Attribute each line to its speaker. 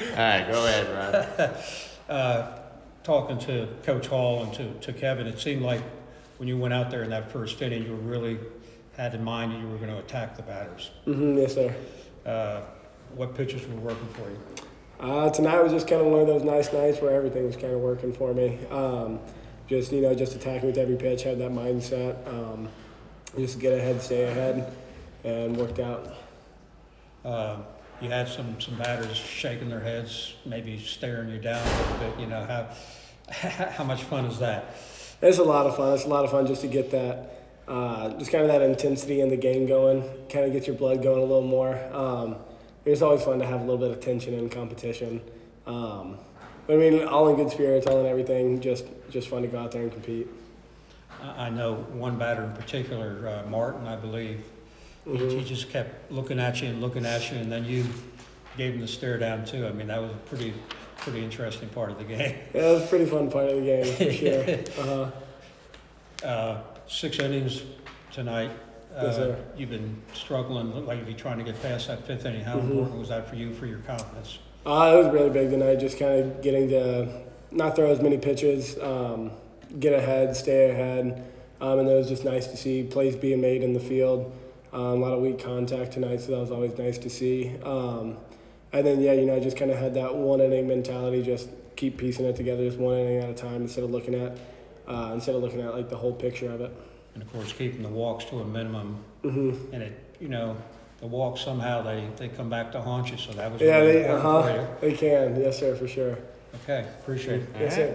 Speaker 1: right, go ahead, Ron.
Speaker 2: Talking to Coach Hall and to Kevin, it seemed like when you went out there in that first inning, you really had in mind that you were going to attack the batters.
Speaker 3: Yes, sir.
Speaker 2: What pitches were working for you?
Speaker 3: Tonight was just kind of one of those nice nights where everything was kind of working for me. Just attacking with every pitch, had that mindset. Just get ahead, stay ahead, and worked out.
Speaker 2: You had some batters shaking their heads, maybe staring you down a little bit. You know, how much fun is that?
Speaker 3: It's a lot of fun. It's a lot of fun just to get that, just kind of that intensity in the game going, kind of get your blood going a little more. It's always fun to have a little bit of tension in competition. But I mean, all in good spirits, all in everything, just fun to go out there and compete.
Speaker 2: I know one batter in particular, Martin, I believe. He just kept looking at you, and then you gave him the stare down too. I mean, that was a pretty interesting part of the game.
Speaker 3: Yeah, it was a pretty fun part of the game, for sure.
Speaker 2: 6 innings tonight.
Speaker 3: Yes, sir.
Speaker 2: You've been struggling, looked like you'd be trying to get past that 5th inning. How important was that for you, for your confidence?
Speaker 3: It was really big tonight, just kind of getting to not throw as many pitches, get ahead, stay ahead. And it was just nice to see plays being made in the field. A lot of weak contact tonight, so that was always nice to see. And then, I just kind of had that one inning mentality, just keep piecing it together, just one inning at a time instead of looking at like the whole picture of it.
Speaker 2: And of course, keeping the walks to a minimum. And the walks somehow they come back to haunt you. So that was really important for you.
Speaker 3: They can, yes, sir, for sure.
Speaker 2: Okay, appreciate it.
Speaker 3: Yes, sir.